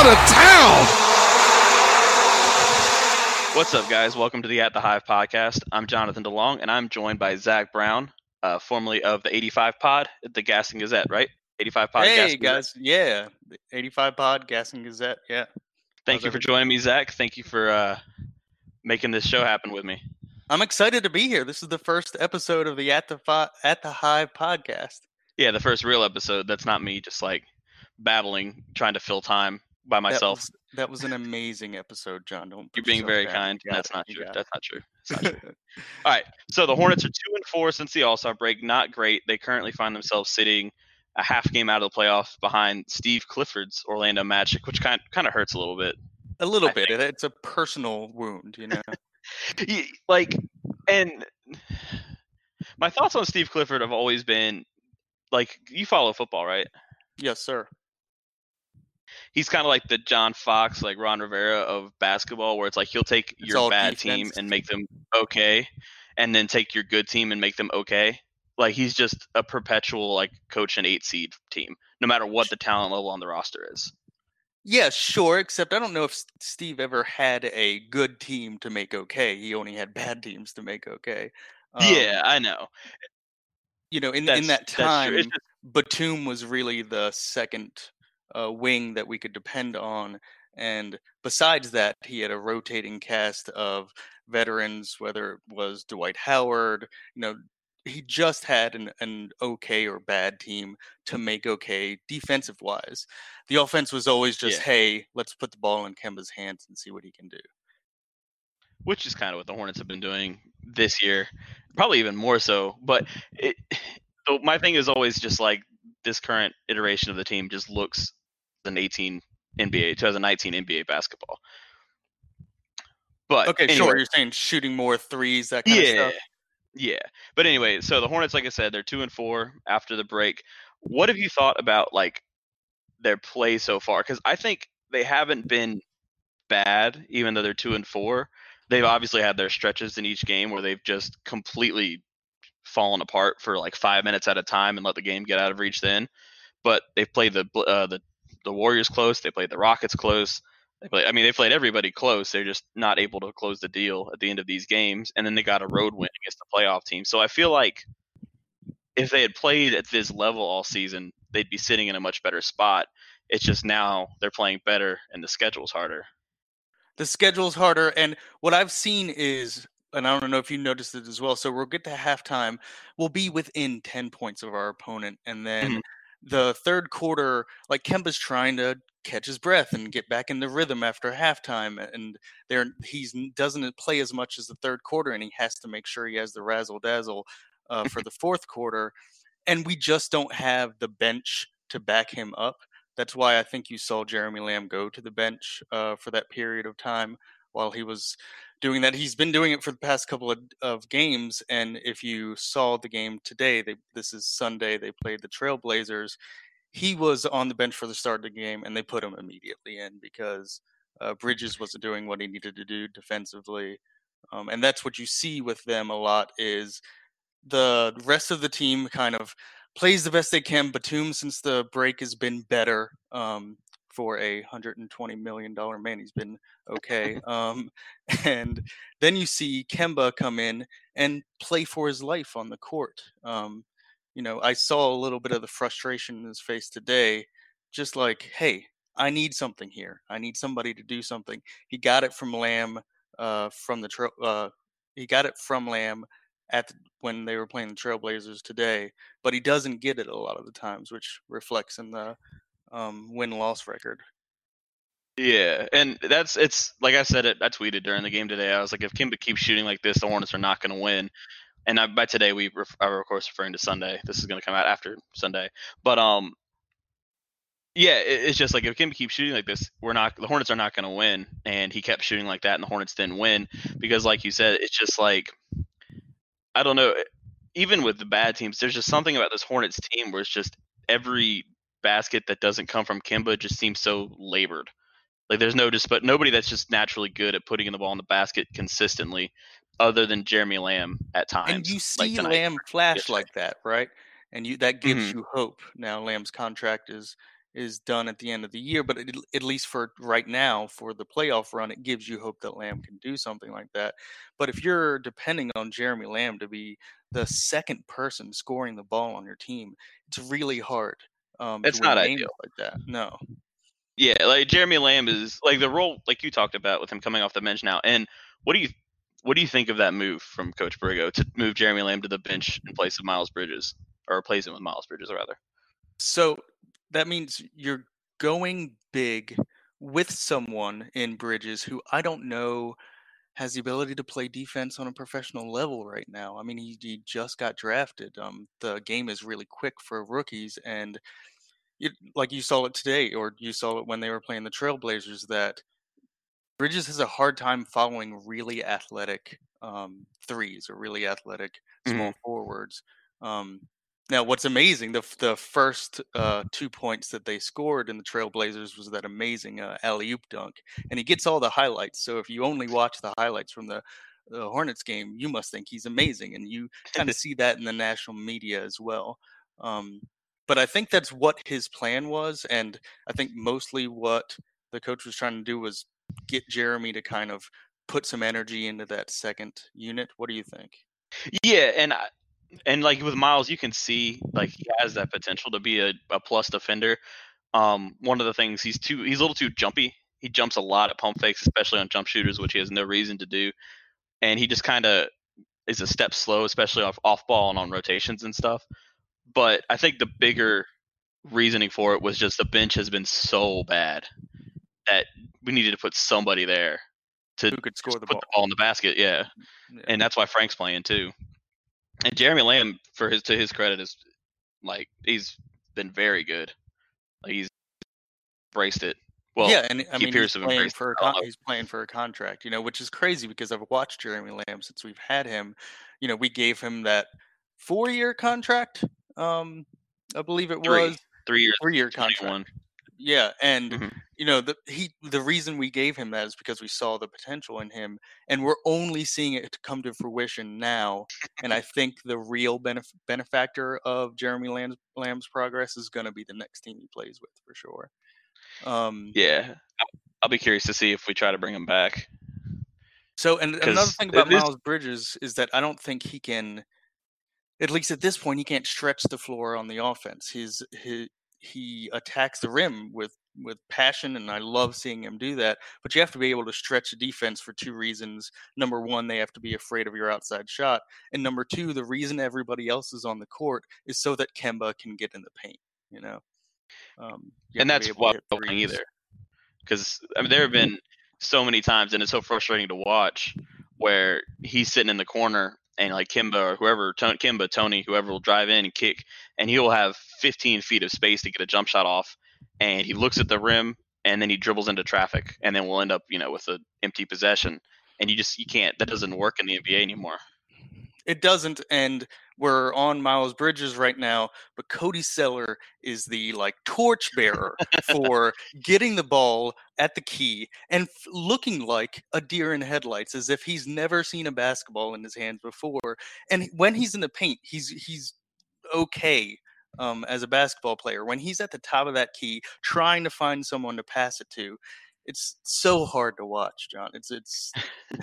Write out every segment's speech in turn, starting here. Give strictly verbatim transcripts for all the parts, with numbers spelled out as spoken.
out of town. What's up, guys? Welcome to the At the Hive podcast. I'm Jonathan DeLong, and I'm joined by Zach Brown, uh, formerly of the eighty-five Pod, the Gaston Gazette, right? eighty-five Pod. Hey, Gaston guys. Gazette. Yeah. The eighty-five Pod, Gaston Gazette. Yeah. Thank How's you for everything? joining me, Zach. Thank you for uh, making this show happen with me. I'm excited to be here. This is the first episode of the At the Fi- At the Hive podcast. Yeah, the first real episode. That's not me just like babbling, trying to fill time by myself. That was, that was an amazing episode, John. Don't put You're being yourself very down. kind. You got That's it. not You true. got That's not true. That's not true. it. All right. So the Hornets are two and four since the All-Star break. Not great. They currently find themselves sitting a half game out of the playoffs behind Steve Clifford's Orlando Magic, which kind kind of hurts a little bit. A little I bit. think. It, it's a personal wound, you know. Y- Like, and my thoughts on Steve Clifford have always been like, you follow football, right? Yes, sir. He's kind of like the John Fox, like Ron Rivera of basketball, where it's like he'll take It's your all bad defense. team and make them okay, and then take your good team and make them okay. Like, he's just a perpetual like coach an eight seed team, no matter what the talent level on the roster is. Yeah, sure. Except I don't know if S- Steve ever had a good team to make okay. He only had bad teams to make okay. Um, yeah, I know. you know, in That's in that that's true. time, It's just, Batum was really the second uh, wing that we could depend on, and besides that, he had a rotating cast of veterans, whether it was Dwight Howard. You know, he just had an an okay or bad team to make okay defensive wise. The offense was always just, Yeah. hey, let's put the ball in Kemba's hands and see what he can do. which is kind of what the Hornets have been doing this year, probably even more so. But it, so my thing is always just like this current iteration of the team just looks an eighteen N B A, twenty nineteen N B A basketball. But Okay, anyway, sure. You're saying shooting more threes, that kind of yeah, stuff. yeah. But anyway, so the Hornets, like I said, they're two and four after the break. What have you thought about like their play so far? Because I think they haven't been bad, even though they're two and four. They've obviously had their stretches in each game where they've just completely fallen apart for like five minutes at a time and let the game get out of reach. Then, but they've played the uh, the the Warriors close. They played the Rockets close. They play. I mean, they played everybody close. They're just not able to close the deal at the end of these games. And then they got a road win against the playoff team. So I feel like if they had played at this level all season, they'd be sitting in a much better spot. It's just now they're playing better and the schedule's harder. The schedule's harder, and what I've seen is, and I don't know if you noticed it as well, so we'll get to halftime, we'll be within ten points of our opponent, and then Mhm. the third quarter, like Kemba's trying to catch his breath and get back in the rhythm after halftime, and there he's doesn't play as much as the third quarter, and he has to make sure he has the razzle dazzle uh, for the fourth quarter, and we just don't have the bench to back him up. That's why I think you saw Jeremy Lamb go to the bench uh, for that period of time while he was doing that. He's been doing it for the past couple of, of games, and if you saw the game today, they, this is Sunday, they played the Trailblazers. He was on the bench for the start of the game, and they put him immediately in because uh, Bridges wasn't doing what he needed to do defensively. Um, and that's what you see with them a lot is the rest of the team kind of plays the best they can. Batum, since the break, has been better um, for a one hundred twenty million dollars man. He's been okay. Um, and then you see Kemba come in and play for his life on the court. Um, you know, I saw a little bit of the frustration in his face today, just like, hey, I need something here. I need somebody to do something. He got it from Lamb uh, from the tra- uh, he got it from Lamb at the, when they were playing the Trailblazers today, but he doesn't get it a lot of the times, which reflects in the um, win-loss record. Yeah, and that's it's like I said it. I tweeted during the game today. I was like, if Kemba keeps shooting like this, the Hornets are not going to win. And I, by today, we ref, are of course referring to Sunday. This is going to come out after Sunday, but um, yeah, it, it's just like if Kemba keeps shooting like this, we're not. The Hornets are not going to win. And he kept shooting like that, and the Hornets didn't win because, like you said, it's just like I don't know. Even with the bad teams, there's just something about this Hornets team where it's just every basket that doesn't come from Kemba just seems so labored. Like there's no just, but nobody that's just naturally good at putting in the ball in the basket consistently, other than Jeremy Lamb at times. And you see like tonight. Lamb flash yesterday. like that, right? And you that gives Mhm. you hope. Now Lamb's contract is is done at the end of the year. But it, at least for right now, for the playoff run, it gives you hope that Lamb can do something like that. But if you're depending on Jeremy Lamb to be the second person scoring the ball on your team, it's really hard um, to It's win not games ideal. like that. No. Yeah, like Jeremy Lamb is like the role like you talked about with him coming off the bench now. And what do you what do you think of that move from Coach Brigo to move Jeremy Lamb to the bench in place of Miles Bridges, or replace him with Miles Bridges rather? So that means you're going big with someone in Bridges who I don't know has the ability to play defense on a professional level right now. I mean, he, he just got drafted. Um, the game is really quick for rookies, and it, like you saw it today, or you saw it when they were playing the Trailblazers, that Bridges has a hard time following really athletic um, threes or really athletic small Mhm. forwards. Um, now, what's amazing, the f- the first uh, two points that they scored in the Trailblazers was that amazing uh, alley-oop dunk, and he gets all the highlights. So if you only watch the highlights from the, the Hornets game, you must think he's amazing, and you kind of see that in the national media as well. Um, but I think that's what his plan was, and I think mostly what the coach was trying to do was get Jeremy to kind of put some energy into that second unit. What do you think? Yeah, and I, and like with Miles, you can see like he has that potential to be a, a plus defender. Um, one of the things he's too he's a little too jumpy. He jumps a lot at pump fakes, especially on jump shooters, which he has no reason to do. And he just kind of is a step slow, especially off off ball and on rotations and stuff. But I think the bigger reasoning for it was just the bench has been so bad that we needed to put somebody there to Who could score the put ball? the ball in the basket. Yeah, Yeah. and that's why Frank's playing too. And Jeremy Lamb, for his to his credit, is like he's been very good. Like he's embraced it. Well, yeah, and I Keith mean he's Pierce have playing embraced for a it. I don't con- know. he's playing for a contract, you know, which is crazy because I've watched Jeremy Lamb since we've had him. You know, we gave him that four-year contract. Um, I believe it Three, was three years, three-year contract. twenty-one. Yeah, and Mm-hmm. you know the he the reason we gave him that is because we saw the potential in him, and we're only seeing it come to fruition now. And I think the real benef- benefactor of Jeremy Lamb's, Lamb's progress is going to be the next team he plays with for sure. Um, Yeah, I'll be curious to see if we try to bring him back so, and another because thing about this. Miles Bridges is that I don't think he can, at least at this point, he can't stretch the floor on the offense. His his he attacks the rim with with passion, and I love seeing him do that. But you have to be able to stretch a defense for two reasons. Number one, they have to be afraid of your outside shot, and number two, the reason everybody else is on the court is so that Kemba can get in the paint. You know, um, you have And to that's be able why to hit I'm playing threes. either. Because I mean, there have been so many times, and it's so frustrating to watch, where he's sitting in the corner and like Kimba or whoever, Ton- Kimba, Tony, whoever will drive in and kick, and he will have fifteen feet of space to get a jump shot off, and he looks at the rim and then he dribbles into traffic, and then we'll end up, you know, with an empty possession, and you just you can't. That doesn't work in the N B A anymore. It doesn't, and we're on Miles Bridges right now, but Cody Seller is the like torchbearer for getting the ball at the key and f- looking like a deer in headlights, as if he's never seen a basketball in his hands before. And when he's in the paint, he's he's okay um, as a basketball player. When he's at the top of that key, trying to find someone to pass it to, it's so hard to watch, John. It's it's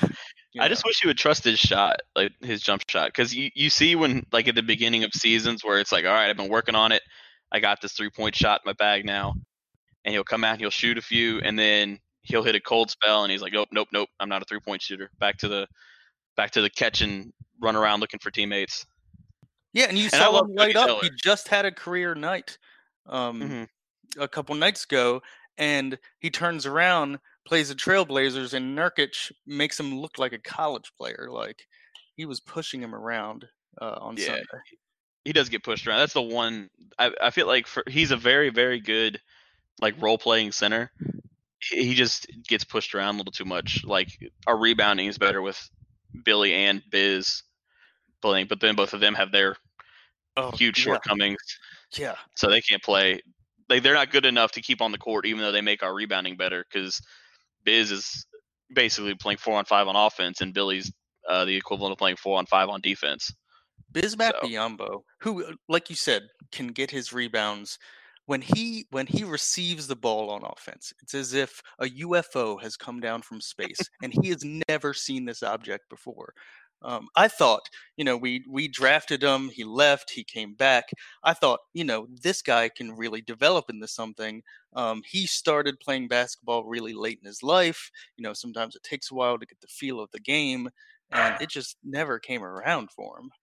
you I know. just wish he would trust his shot, like his jump shot, because you, you see when like at the beginning of seasons where it's like, all right, I've been working on it, I got this three point shot in my bag now, and he'll come out and he'll shoot a few, and then he'll hit a cold spell, and he's like, nope, nope, nope, I'm not a three point shooter. Back to the back to the catch and run around looking for teammates. Yeah, and you And I saw love him Cody light up. Zeller. He just had a career night um, hmm a couple nights ago, and he turns around, plays the Trailblazers, and Nurkic makes him look like a college player. Like he was pushing him around uh, on Yeah, Sunday. he does get pushed around. That's the one I, I feel like for, he's a very very good like role playing center. He he just gets pushed around a little too much. Like our rebounding is better with Billy and Biz playing, but then both of them have their Oh huge yeah, shortcomings, yeah. so they can't play. Like they're not good enough to keep on the court, even though they make our rebounding better. Because Biz is basically playing four on five on offense, and Billy's uh, the equivalent of playing four on five on defense. Bismack So Biyombo, who, uh, like you said, can get his rebounds. when he when he receives the ball on offense, it's as if a U F O has come down from space and he has never seen this object before. Um, I thought, you know, we we drafted him, he left, he came back. I thought, you know, this guy can really develop into something. Um, he started playing basketball really late in his life. You know, sometimes it takes a while to get the feel of the game, and it just never came around for him.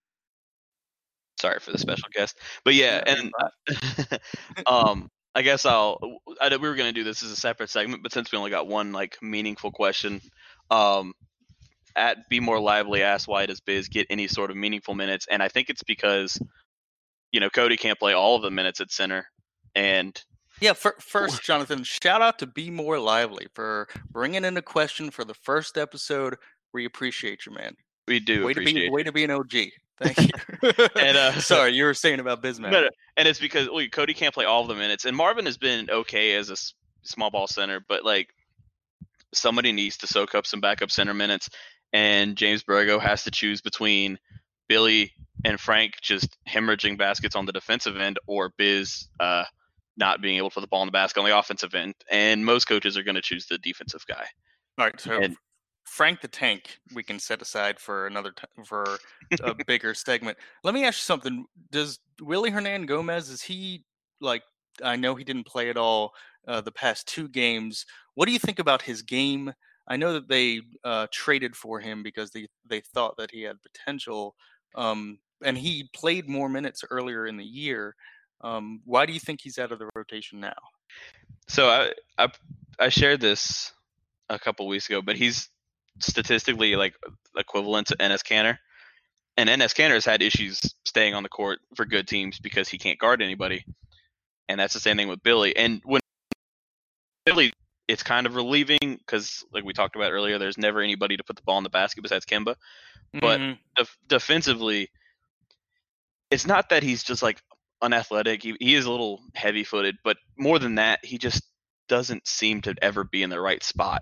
Sorry for the special guest, but yeah, No, and um, I guess I'll. I, we were gonna do this as a separate segment, but since we only got one like meaningful question, um, at Be More Lively asked why does Biz get any sort of meaningful minutes, and I think it's because you know Cody can't play all of the minutes at center, and Yeah, for, first, Jonathan, shout out to Be More Lively for bringing in a question for the first episode. We appreciate you, man. we do way to appreciate be it. way to be an O G. Thank you. And, uh, Sorry, you were saying about Bismack. No, no, and it's because well, Cody can't play all of the minutes, and Marvin has been okay as a s- small ball center, but like somebody needs to soak up some backup center minutes, and James Borrego has to choose between Billy and Frank just hemorrhaging baskets on the defensive end, or Biz uh, not being able to put the ball in the basket on the offensive end. And most coaches are going to choose the defensive guy. All right, so And- Frank the Tank, we can set aside for another t- for a bigger segment. Let me ask you something. Does Willie Hernan Gomez, is he like? I know he didn't play at all uh, the past two games. What do you think about his game? I know that they uh, traded for him because they they thought that he had potential, um, and he played more minutes earlier in the year. Um, why do you think he's out of the rotation now? So I I, I shared this a couple weeks ago, but he's statistically like equivalent to Enes Kanter. And Enes Kanter has had issues staying on the court for good teams because he can't guard anybody. And that's the same thing with Billy. And when Billy, it's kind of relieving because, like we talked about earlier, there's never anybody to put the ball in the basket besides Kemba. But Mhm. def- defensively, it's not that he's just like unathletic. He, he is a little heavy footed, but more than that, he just doesn't seem to ever be in the right spot.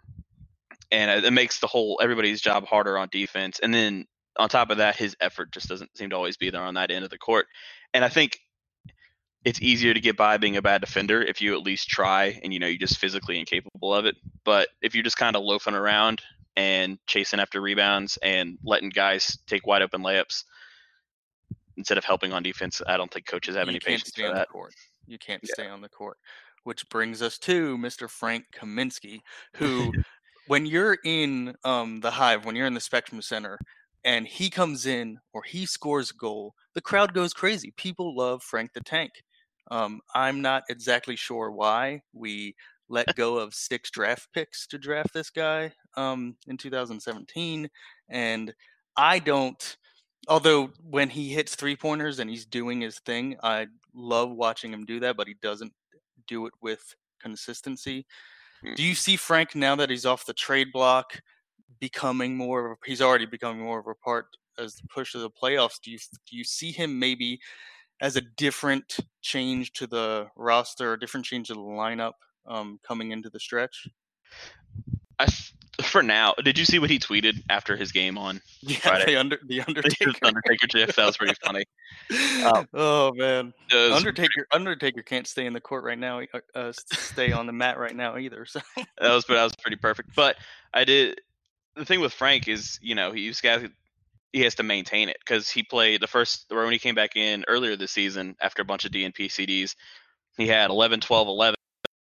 And it makes the whole everybody's job harder on defense. And then on top of that, his effort just doesn't seem to always be there on that end of the court. And I think it's easier to get by being a bad defender if you at least try and you know you're just physically incapable of it. But if you're just kind of loafing around and chasing after rebounds and letting guys take wide open layups instead of helping on defense, I don't think coaches have you any can't patience stay for on that. the court. You can't Yeah. stay on the court, which brings us to Mister Frank Kaminsky, who, when you're in um, the Hive, when you're in the Spectrum Center, and he comes in or he scores a goal, the crowd goes crazy. People love Frank the Tank. Um, I'm not exactly sure why we let go of six draft picks to draft this guy um, in two thousand seventeen, and I don't. Although when he hits three pointers and he's doing his thing, I love watching him do that, but he doesn't do it with consistency. Do you see Frank, now that he's off the trade block, becoming more of a, he's already becoming more of a part as the push of the playoffs? Do you do you see him maybe as a different change to the roster, a different change to the lineup um, coming into the stretch? I, for now, did you see what he tweeted after his game on Yeah, Friday? the under the Undertaker. Undertaker GIF, that was pretty funny. Um, oh man, was, Undertaker Undertaker can't stay in the court right now, uh, uh, stay on the mat right now either. So that was that was pretty perfect. But I did the thing with Frank is you know he's got he has to maintain it because he played the first when he came back in earlier this season after a bunch of D N P C Ds. He had eleven, twelve, eleven,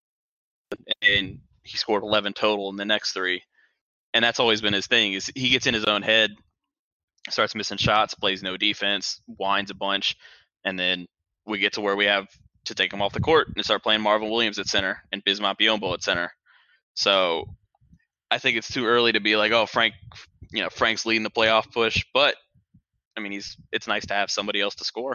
and he scored eleven total in the next three. And that's always been his thing is he gets in his own head, starts missing shots, plays no defense, whines a bunch, and then we get to where we have to take him off the court and start playing Marvin Williams at center and Bismack Biyombo at center. So I think it's too early to be like, oh, Frank, you know, Frank's leading the playoff push, but I mean, he's it's nice to have somebody else to score.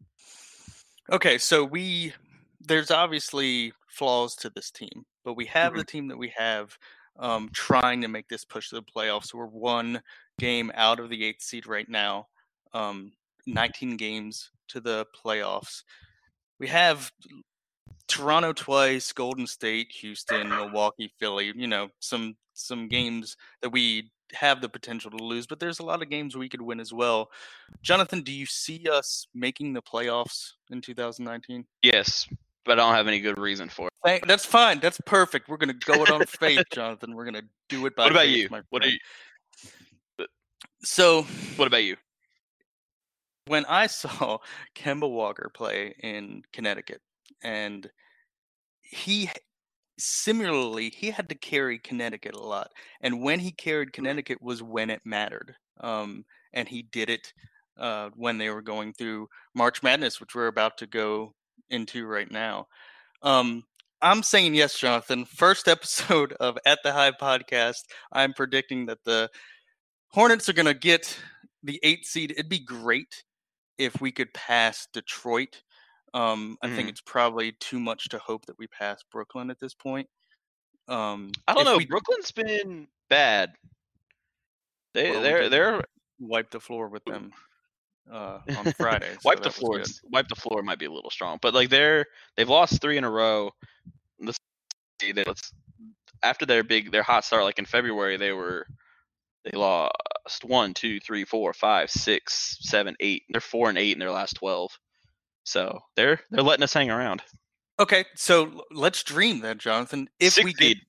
Okay, so we there's obviously flaws to this team, but we have Mhm. the team that we have um, trying to make this push to the playoffs. We're one game out of the eighth seed right now, um, nineteen games to the playoffs. We have Toronto twice, Golden State, Houston, Milwaukee, Philly. You know, some some games that we have the potential to lose, but there's a lot of games we could win as well. Jonathan, do you see us making the playoffs in two thousand nineteen? Yes, but I don't have any good reason for it. Thank, that's fine. That's perfect. We're gonna go it on faith, Jonathan. We're gonna do it by What about faith, you? my What are friend. you? So, What about you? when I saw Kemba Walker play in Connecticut, and he similarly he had to carry Connecticut a lot, and when he carried Connecticut was when it mattered, um, and he did it uh, when they were going through March Madness, which we're about to go into right now. Um, I'm saying yes, Jonathan. First episode of At the High podcast, I'm predicting that the Hornets are going to get the eighth seed. It'd be great if we could pass Detroit. Um, I Mhm. think it's probably too much to hope that we pass Brooklyn at this point. Um, I don't if know. we Brooklyn's been bad. They well, we they're did they're wipe the floor with them uh, on Friday. so wipe the that was floor. good. Wipe the floor might be a little strong, but like they're they've lost three in a row. Let's see, they- let's- after their big their hot start, like in February, they were they lost one, two, three, four, five, six, seven, eight. They're four and eight in their last twelve. So they're they're letting us hang around. Okay, so l- let's dream then, Jonathan. If Six we get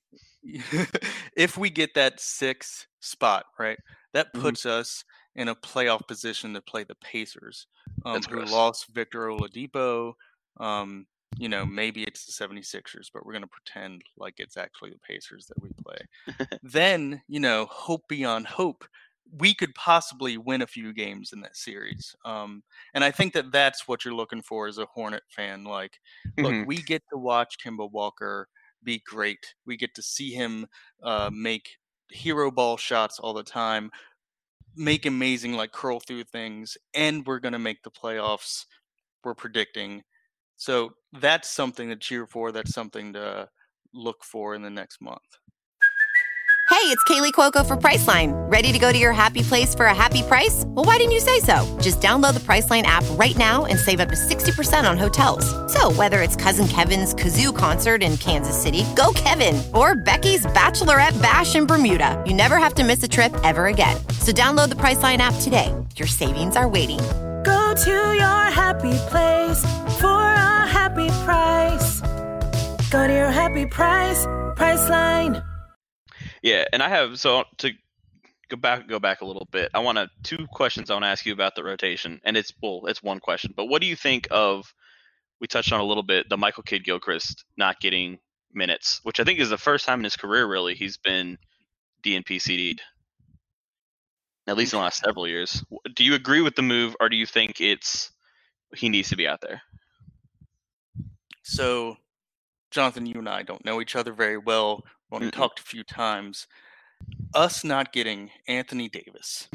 if we get that sixth spot, right, that Mhm. puts us in a playoff position to play the Pacers, um, That's who gross. lost Victor Oladipo. Um, you know, maybe it's the seventy-sixers, but we're going to pretend like it's actually the Pacers that we play. Then, you know, hope beyond hope, we could possibly win a few games in that series. Um, and I think that that's what you're looking for as a Hornet fan. Like, look, Mhm. we get to watch Kemba Walker be great. We get to see him uh, make hero ball shots all the time, make amazing like curl through things, and we're going to make the playoffs. We're predicting. So that's something to cheer for. That's something to look for in the next month. Hey, it's Kaylee Cuoco for Priceline. Ready to go to your happy place for a happy price? Well, why didn't you say so? Just download the Priceline app right now and save up to sixty percent on hotels. So whether it's Cousin Kevin's Kazoo concert in Kansas City, go Kevin, or Becky's Bachelorette Bash in Bermuda, you never have to miss a trip ever again. So download the Priceline app today. Your savings are waiting. Go to your happy place for a happy price. Go to your happy price, Priceline. Yeah, and I have so to go back go back a little bit. I want to two questions I want to ask you about the rotation, and it's well, it's one question. But what do you think of? We touched on a little bit the Michael Kidd Gilchrist not getting minutes, which I think is the first time in his career really he's been D N P C D'd, at least in the last several years. Do you agree with the move, or do you think it's he needs to be out there? So, Jonathan, you and I don't know each other very well. We only Mm-mm. talked a few times. Us not getting Anthony Davis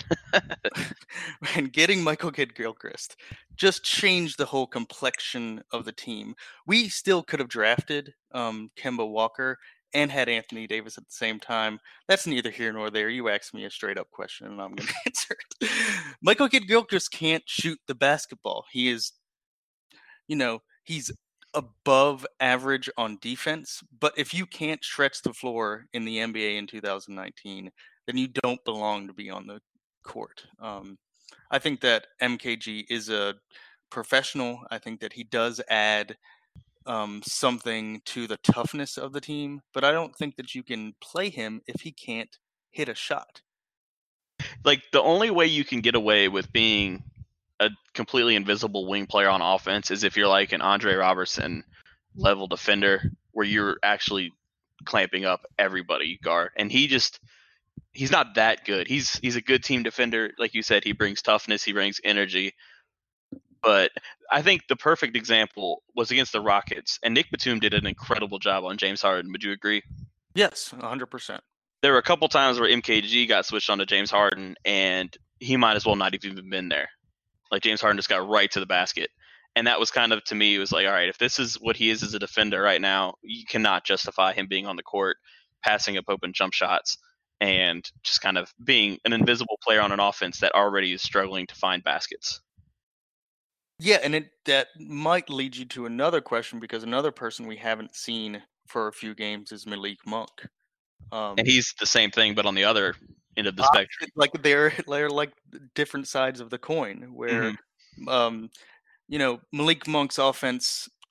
and getting Michael Kidd Gilchrist just changed the whole complexion of the team. We still could have drafted um, Kemba Walker and had Anthony Davis at the same time. That's neither here nor there. You asked me a straight up question and I'm going to answer it. Michael Kidd Gilchrist can't shoot the basketball. He is, you know, he's above average on defense, but if you can't stretch the floor in the N B A in two thousand nineteen, then you don't belong to be on the court. Um, I think that M K G is a professional. I think that he does add um, something to the toughness of the team, but I don't think that you can play him if he can't hit a shot. Like the only way you can get away with being a completely invisible wing player on offense is if you're like an Andre Robertson level defender where you're actually clamping up everybody you guard. And he just he's not that good. He's he's a good team defender. Like you said, he brings toughness, he brings energy. But I think the perfect example was against the Rockets, and Nick Batum did an incredible job on James Harden. Would you agree? Yes, one hundred percent. There were a couple times where M K G got switched on to James Harden, and he might as well not have even been there. Like James Harden just got right to the basket. And that was kind of, to me, it was like, all right, if this is what he is as a defender right now, you cannot justify him being on the court, passing up open jump shots, and just kind of being an invisible player on an offense that already is struggling to find baskets. Yeah, and it that might lead you to another question, because another person we haven't seen for a few games is Malik Monk. Um, And he's the same thing, but on the other end of the spectrum. like they're they're like different sides of the coin, where Mhm. um, you know, Malik Monk's offense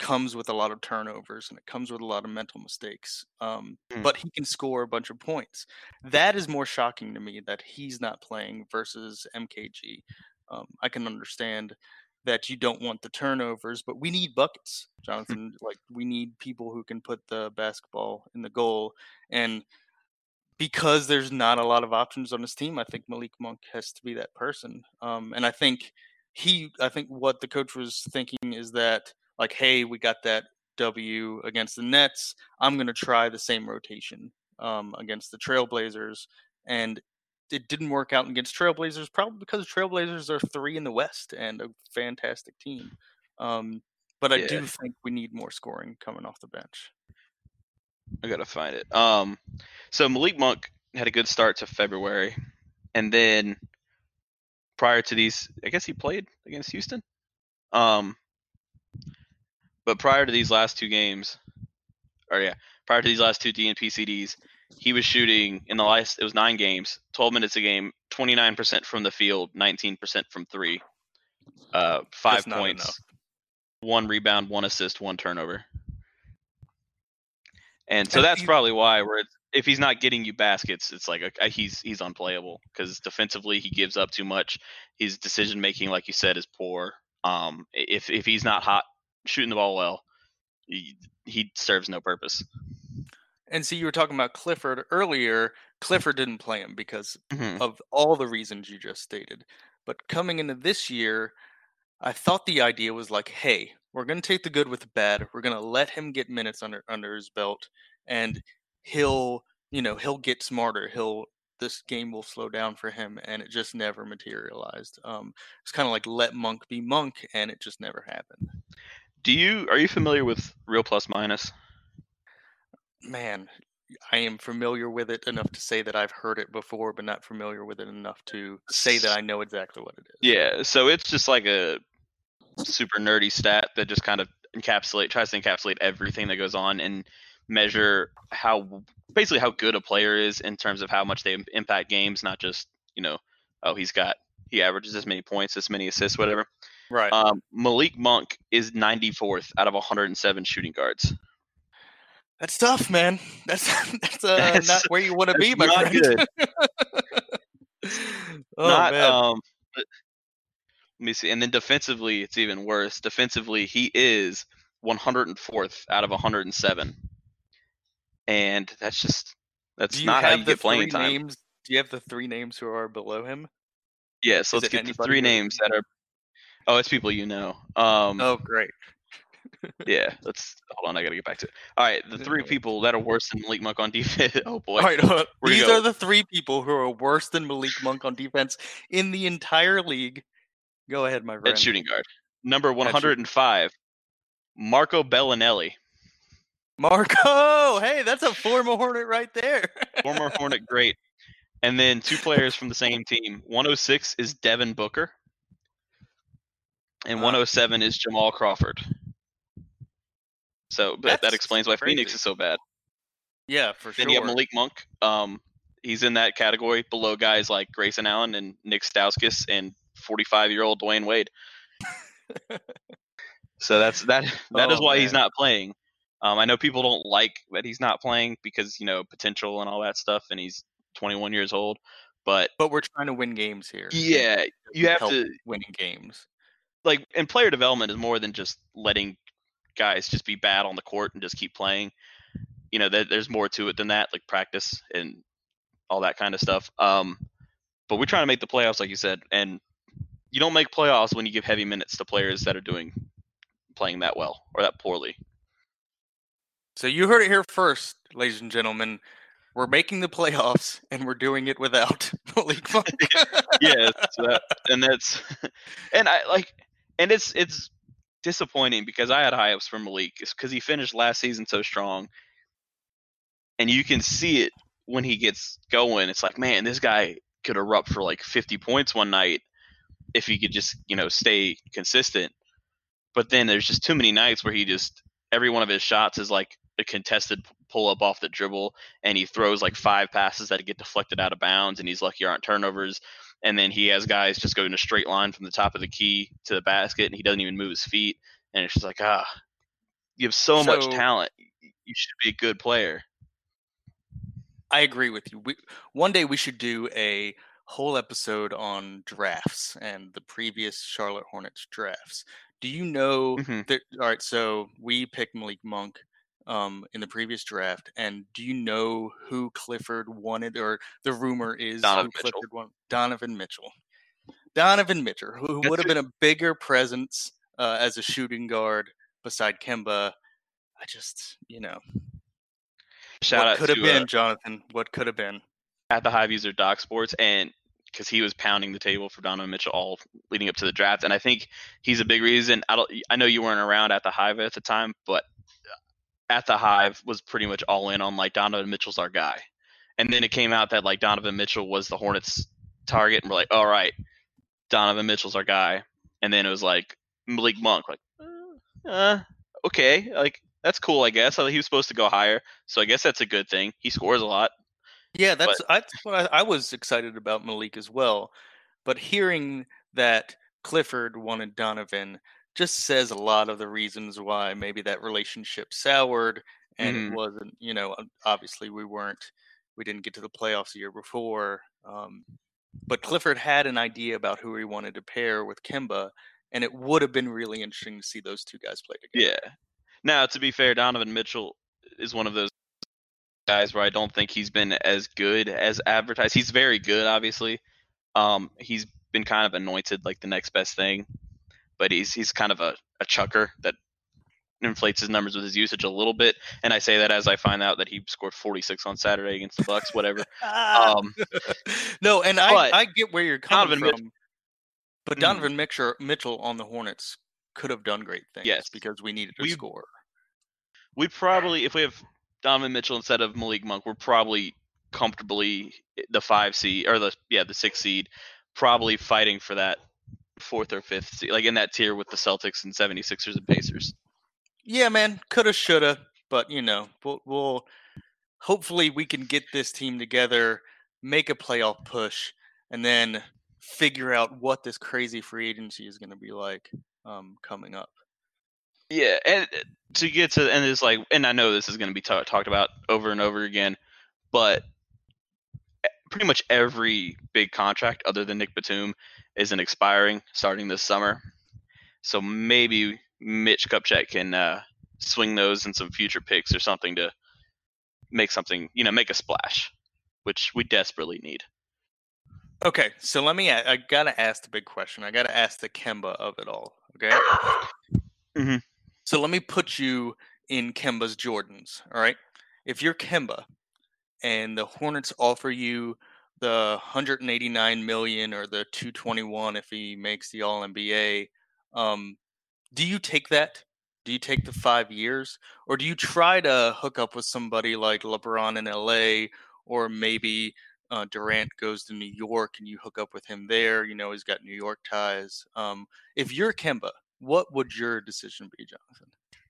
comes with a lot of turnovers and it comes with a lot of mental mistakes. Um, Mm. but he can score a bunch of points. That is more shocking to me that he's not playing versus M K G. Um, I can understand that you don't want the turnovers, but we need buckets, Jonathan. Like we need people who can put the basketball in the goal. And because there's not a lot of options on his team, I think Malik Monk has to be that person. Um, and I think he, I think what the coach was thinking is that, like, hey, we got that W against the Nets. I'm going to try the same rotation um, against the Trailblazers. And it didn't work out against Trailblazers, probably because Trailblazers are three in the West and a fantastic team. Um, but I Yeah. do think we need more scoring coming off the bench. I gotta find it. Um, so Malik Monk had a good start to February, and then prior to these, I guess he played against Houston. Um, but prior to these last two games, or yeah, prior to these last two D N P C Ds, he was shooting in the last. It was nine games, twelve minutes a game, twenty-nine percent from the field, nineteen percent from three, uh, five That's not points, enough. one rebound, one assist, one turnover. And so And that's you- probably why, where it's, if he's not getting you baskets, it's like a, he's he's unplayable because defensively he gives up too much. His decision making, like you said, is poor. Um, if if he's not hot shooting the ball well, he, he serves no purpose. And see, you were talking about Clifford earlier. Clifford didn't play him because Mm-hmm. of all the reasons you just stated. But coming into this year, I thought the idea was like, hey, we're going to take the good with the bad. We're going to let him get minutes under under his belt, and he'll, you know, he'll get smarter. He'll this game will slow down for him, and it just never materialized. Um, it's kind of like let Monk be Monk, and it just never happened. Do you are you familiar with Real Plus Minus? Man, I am familiar with it enough to say that I've heard it before, but not familiar with it enough to say that I know exactly what it is. Yeah, so it's just like a super nerdy stat that just kind of encapsulate tries to encapsulate everything that goes on and measure how basically how good a player is in terms of how much they im- impact games, not just, you know, oh, he's got he averages this many points, this many assists, whatever. Right. Um, Malik Monk is ninety-fourth out of one hundred seven shooting guards. That's tough, man. That's that's, uh, That's- not where you want to be, my not friend. good. oh not man. um but- let me see. And then defensively it's even worse. Defensively he is one hundred fourth out of one hundred seven. And that's just that's Do you not have how you the get playing three time. names? Do you have the three names who are below him? Yeah, so Is let's it get the anybody three who- names that are Oh, it's people you know. Um Oh, great. yeah, let's hold on, I gotta get back to it. All right, the three people that are worse than Malik Monk on defense. Oh boy. All right, hold on. Where'd he These go? are the three people who are worse than Malik Monk on defense in the entire league. Go ahead, my friend. At shooting guard. Number one hundred five, Marco Bellinelli. Marco, hey, that's a former Hornet right there. Former Hornet great. And then two players from the same team. one oh six is Devin Booker. And Wow. one oh seven is Jamal Crawford. So but that That's explains why Phoenix crazy. is so bad. Yeah, for Then sure. you have Malik Monk. Um, he's in that category below guys like Grayson Allen and Nick Stauskas and forty-five-year-old Dwayne Wade. So that's that. That is Oh, why he's man. not playing. Um, I know people don't like that he's not playing because, you know, potential and all that stuff, and he's twenty-one years old. But But we're trying to win games here. yeah, you have Help to winning games. like, and player development is more than just letting guys just be bad on the court and just keep playing. You know, there, there's more to it than that, like practice and all that kind of stuff. Um, but we're trying to make the playoffs, like you said, and you don't make playoffs when you give heavy minutes to players that are doing playing that well or that poorly. So you heard it here first, ladies and gentlemen. We're making the playoffs, and we're doing it without Malik Monk. Yeah, so that, and that's and I like, and it's it's disappointing because I had high hopes for Malik because he finished last season so strong, and you can see it when he gets going. It's like, man, this guy could erupt for like fifty points one night if he could just, you know, stay consistent. But then there's just too many nights where he just every one of his shots is like a contested pull up off the dribble, and he throws like five passes that get deflected out of bounds, and he's lucky aren't turnovers. And then he has guys just go in a straight line from the top of the key to the basket, and he doesn't even move his feet. And it's just like, ah, You have so, so much talent. You should be a good player. I agree with you. We, one day we should do a whole episode on drafts and the previous Charlotte Hornets drafts. Do you know mm-hmm. that? All right, so we picked Malik Monk um, in the previous draft, and do you know who Clifford wanted, or the rumor is Donovan who Mitchell. Clifford wanted? Donovan Mitchell. Donovan Mitchell, who would have been a bigger presence uh, as a shooting guard beside Kemba. I just, you know, shout what out could have to, been, uh, Jonathan. What could have been at the Hive user Doc Sports, and because he was pounding the table for Donovan Mitchell all leading up to the draft, and I think he's a big reason. I don't, I know you weren't around at the Hive at the time, but at the Hive was pretty much all in on like Donovan Mitchell's our guy, and then it came out that like Donovan Mitchell was the Hornets' target, and we're like, all right, Donovan Mitchell's our guy, and then it was like Malik Monk, like, uh, uh okay, like that's cool, I guess. He was supposed to go higher, so I guess that's a good thing. He scores a lot. Yeah, that's, but, that's what I, I was excited about Malik as well. But hearing that Clifford wanted Donovan just says a lot of the reasons why maybe that relationship soured, and mm-hmm. it wasn't, you know, obviously we weren't, we didn't get to the playoffs the year before. Um, but Clifford had an idea about who he wanted to pair with Kemba, and it would have been really interesting to see those two guys play together. Yeah. Now, to be fair, Donovan Mitchell is one of those guys where I don't think he's been as good as advertised. He's very good, obviously. Um, he's been kind of anointed like the next best thing, but he's he's kind of a, a chucker that inflates his numbers with his usage a little bit. And I say that as I find out that he scored forty-six on Saturday against the Bucks, whatever. um, no, and I, I get where you're coming Donovan from. Mitchell, but Donovan Mitchell, Mitchell on the Hornets could have done great things, yes, because we needed to we, score. We probably, if we have Donovan Mitchell instead of Malik Monk, we're probably comfortably the five seed or the yeah the six seed, probably fighting for that fourth or fifth seed, like in that tier with the Celtics and seventy-sixers and Pacers. Yeah, man, coulda, shoulda, but you know, we'll, we'll hopefully we can get this team together, make a playoff push, and then figure out what this crazy free agency is going to be like um, coming up. Yeah, and to get to and it's like, and I know this is going to be t- talked about over and over again, but pretty much every big contract other than Nick Batum isn't expiring starting this summer. So maybe Mitch Kupchak can uh, swing those in some future picks or something to make something, you know, make a splash, which we desperately need. Okay, so let me, I got to ask the big question. I got to ask the Kemba of it all, okay? Mm-hmm. So let me put you in Kemba's Jordans, all right? If you're Kemba and the Hornets offer you the one hundred eighty-nine million dollars or the two hundred twenty-one if he makes the All N B A, um, do you take that? Do you take the five years? Or do you try to hook up with somebody like LeBron in L A, or maybe uh, Durant goes to New York and you hook up with him there? You know, he's got New York ties. Um, if you're Kemba, what would your decision be, Jonathan?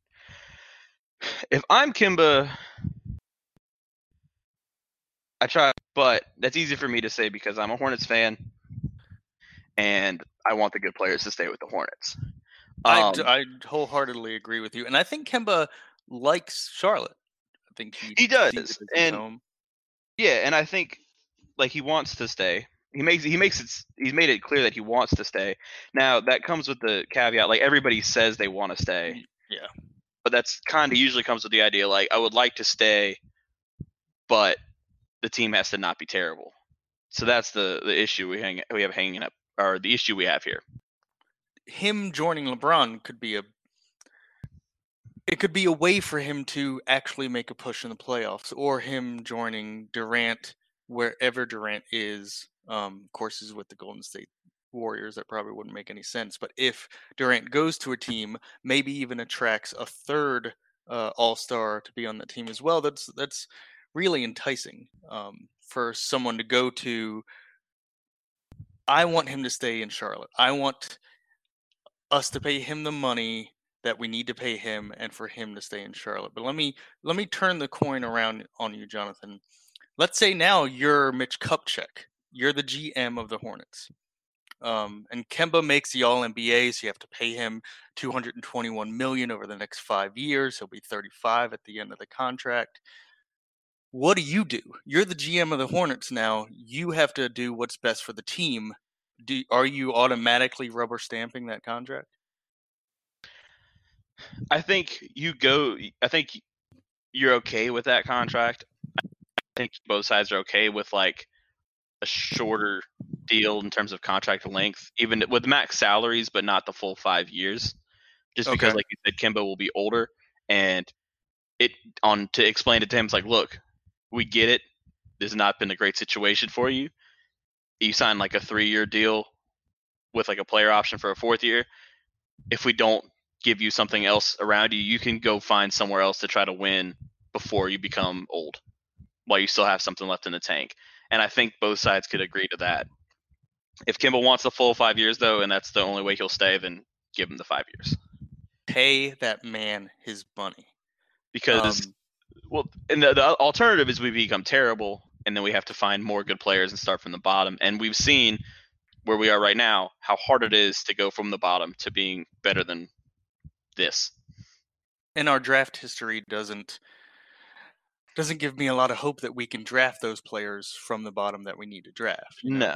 If I'm Kemba, I try, but that's easy for me to say because I'm a Hornets fan, and I want the good players to stay with the Hornets. Um, I, I wholeheartedly agree with you, and I think Kemba likes Charlotte. I think he, he does, and home. yeah, and I think like he wants to stay. He makes he makes it he's made it clear that he wants to stay. Now that comes with the caveat, like everybody says they want to stay. Yeah. But that's kind of usually comes with the idea like I would like to stay, but the team has to not be terrible. So that's the, the issue we hang we have hanging up, or the issue we have here. Him joining LeBron could be a it could be a way for him to actually make a push in the playoffs, or him joining Durant wherever Durant is. Um, of course, is with the Golden State Warriors. That probably wouldn't make any sense. But if Durant goes to a team, maybe even attracts a third uh, All-Star to be on that team as well, that's that's really enticing um, for someone to go to. I want him to stay in Charlotte. I want us to pay him the money that we need to pay him, and for him to stay in Charlotte. But let me let me turn the coin around on you, Jonathan. Let's say now you're Mitch Kupchak. You're the G M of the Hornets. Um, and Kemba makes the All N B A, so you have to pay him two hundred twenty-one million dollars over the next five years. He'll be thirty-five at the end of the contract. What do you do? You're the G M of the Hornets now. You have to do what's best for the team. Do are you automatically rubber stamping that contract? I think you go. I think you're okay with that contract. I think both sides are okay with like a shorter deal in terms of contract length, even with max salaries, but not the full five years. Just because, Okay. like you said, Kemba will be older, and it on to explain it to him, it's like, look, we get it. This has not been a great situation for you. You sign like a three-year deal with like a player option for a fourth year. If we don't give you something else around you, you can go find somewhere else to try to win before you become old, while you still have something left in the tank. And I think both sides could agree to that. If Kemba wants the full five years, though, and that's the only way he'll stay, then give him the five years. Pay that man his money. Because, Um, well, and the, the alternative is we become terrible, and then we have to find more good players and start from the bottom. And we've seen where we are right now, how hard it is to go from the bottom to being better than this. and our draft history doesn't doesn't give me a lot of hope that we can draft those players from the bottom that we need to draft. you know? No.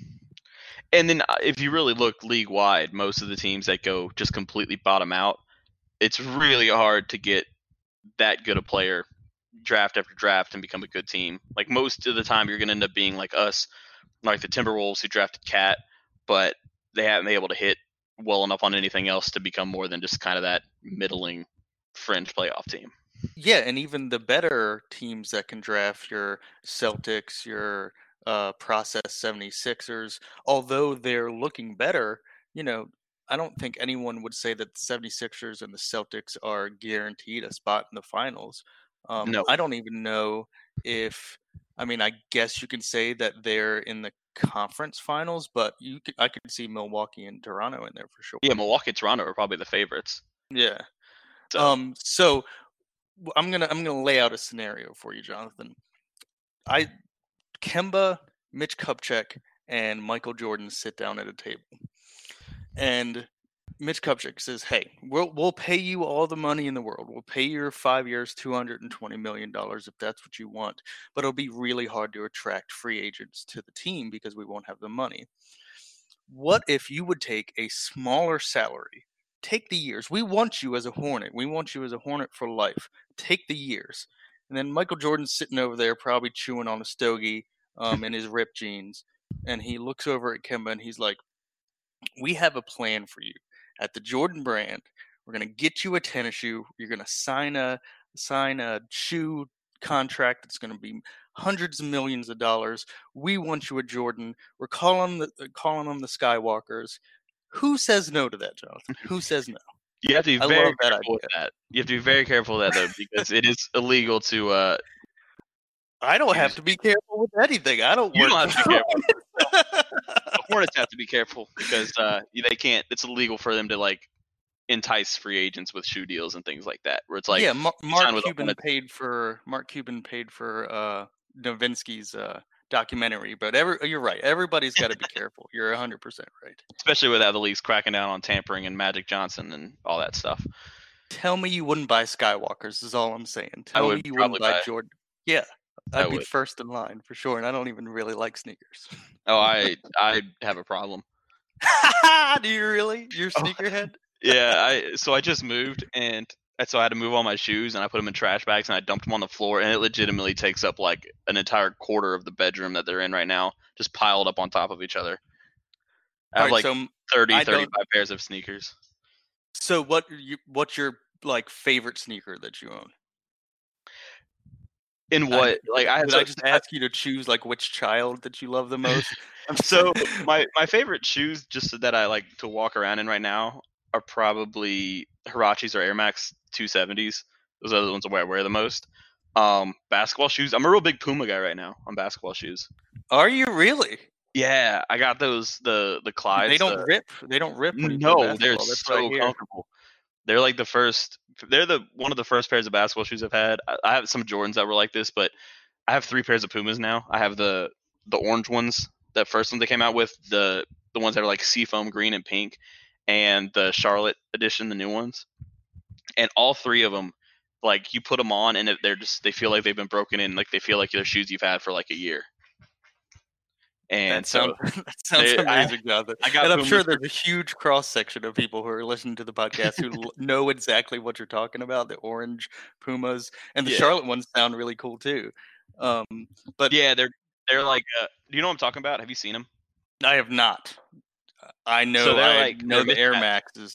And then uh, if you really look league wide, most of the teams that go just completely bottom out, it's really hard to get that good a player draft after draft and become a good team. Like most of the time, you're going to end up being like us, like the Timberwolves who drafted Cat, but they haven't been able to hit well enough on anything else to become more than just kind of that middling fringe playoff team. Yeah, and even the better teams that can draft, your Celtics, your uh, process seventy-sixers, although they're looking better, you know, I don't think anyone would say that the seventy-sixers and the Celtics are guaranteed a spot in the finals. Um, No. I don't even know if, I mean, I guess you can say that they're in the conference finals, but you could, I could see Milwaukee and Toronto in there for sure. Yeah, Milwaukee and Toronto are probably the favorites. Yeah. So Um. So w- I'm gonna I'm gonna lay out a scenario for you, Jonathan. I Kemba, Mitch Kupchak, and Michael Jordan sit down at a table, and Mitch Kupchak says, "Hey, we'll we'll pay you all the money in the world. We'll pay your five years, two hundred and twenty million dollars if that's what you want. But it'll be really hard to attract free agents to the team because we won't have the money. What if you would take a smaller salary? Take the years. We want you as a Hornet. We want you as a Hornet for life. Take the years." And then Michael Jordan's sitting over there, probably chewing on a stogie um, in his ripped jeans, and he looks over at Kemba and he's like, "We have a plan for you. At the Jordan brand, we're gonna get you a tennis shoe. You're gonna sign a sign a shoe contract that's gonna be hundreds of millions of dollars. We want you at Jordan. We're calling the calling them the Skywalkers." Who says no to that, Jonathan? Who says no? you have to be I very love that careful with idea. that. You have to be very careful with that, though, because it is illegal to uh, I don't have Use- to be careful with anything. I don't You work don't have to for be the the Hornets have to be careful because uh, they can't. It's illegal for them to like entice free agents with shoe deals and things like that. Where it's like, yeah, Mar- you Mark sign with the Cuban Hornets- paid for Mark Cuban paid for uh, Nowitzki's uh, documentary, but every you're right. Everybody's got to be careful. You're one hundred percent right. especially with how the league's cracking down on tampering and Magic Johnson and all that stuff. Tell me you wouldn't buy Skywalkers is all I'm saying. Tell would me you wouldn't probably buy buy- Jordan. Yeah, I I'd be would. first in line for sure, and I don't even really like sneakers. Oh, I I have a problem. Do you really? You're Oh. sneakerhead? Yeah, I so I just moved and so I had to move all my shoes and I put them in trash bags and I dumped them on the floor and it legitimately takes up like an entire quarter of the bedroom that they're in right now, just piled up on top of each other. I have Alright, like so thirty, I don't- thirty-five pairs of sneakers. so what you what's your like favorite sneaker that you own? In what? Like I Did so, I just ask you to choose like which child that you love the most? I'm so my my favorite shoes just that I like to walk around in right now are probably Hirachis or Air Max two seventies. Those are the ones where I wear the most. Um, basketball shoes. I'm a real big Puma guy right now on basketball shoes. Are you really? Yeah, I got those the the Clydes. They don't the- rip. They don't rip. When you play No, they're basketball. That's what I so hear. comfortable. They're like the first. They're the one of the first pairs of basketball shoes I've had. I, I have some Jordans that were like this, but I have three pairs of Pumas now. I have the the orange ones, that first one they came out with, the the ones that are like seafoam green and pink, and the Charlotte edition, the new ones. And all three of them, like you put them on and they're just they feel like they've been broken in, like they feel like they're shoes you've had for like a year. And that sounds, so that sounds they, amazing, Jonathan. I, I got and I'm Pumas sure for, there's a huge cross section of people who are listening to the podcast who l- know exactly what you're talking about. The orange Pumas and the Yeah. Charlotte ones sound really cool too. Um, but yeah, they're they're like, uh, do you know what I'm talking about? Have you seen them? I have not. I know. So they're I like- know they're the Air mismatched. Maxes.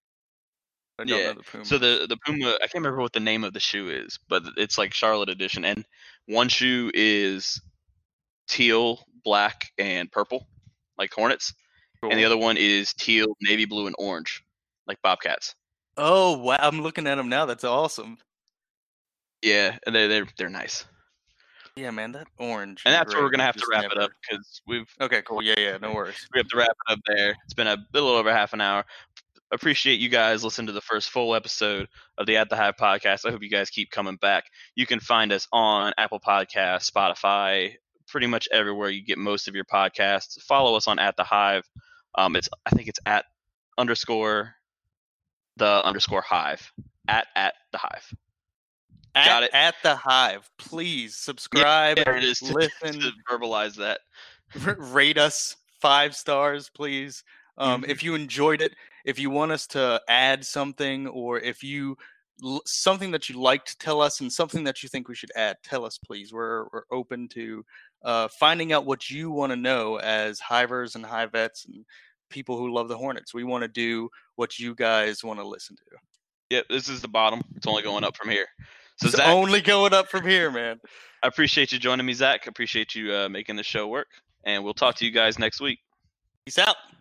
I don't Yeah. know the Puma. So the the Puma, I can't remember what the name of the shoe is, but it's like Charlotte edition, and one shoe is teal, black, and purple, like Hornets, Cool. and the other one is teal, navy blue, and orange, like Bobcats. Oh wow! I'm looking at them now. That's awesome. Yeah, and they're they're they're nice, Yeah, man, that orange. and is that's where we're great. gonna I have to just wrap it never- up because we've Okay, cool. Yeah, yeah, no worries. we have to wrap it up there. It's been a little over half an hour. Appreciate you guys listening to the first full episode of the At the Hive podcast. I hope you guys keep coming back. You can find us on Apple Podcasts, Spotify, pretty much everywhere you get most of your podcasts. Follow us on At the Hive. Um, it's I think it's at underscore the underscore hive at at the hive. At, Got it. At the Hive, please subscribe, There it is. To, listen, to verbalize that. r- rate us five stars, please. Um, Mhm. If you enjoyed it, if you want us to add something, or if you l- something that you like to tell us and something that you think we should add, tell us, please. We're we're open to uh, finding out what you want to know as hivers and hivettes and people who love the Hornets. We want to do what you guys want to listen to. Yep, this is the bottom. It's only going up from here. So It's Zach, only going up from here, man. I appreciate you joining me, Zach. I appreciate you uh, making the show work, and we'll talk to you guys next week. Peace out.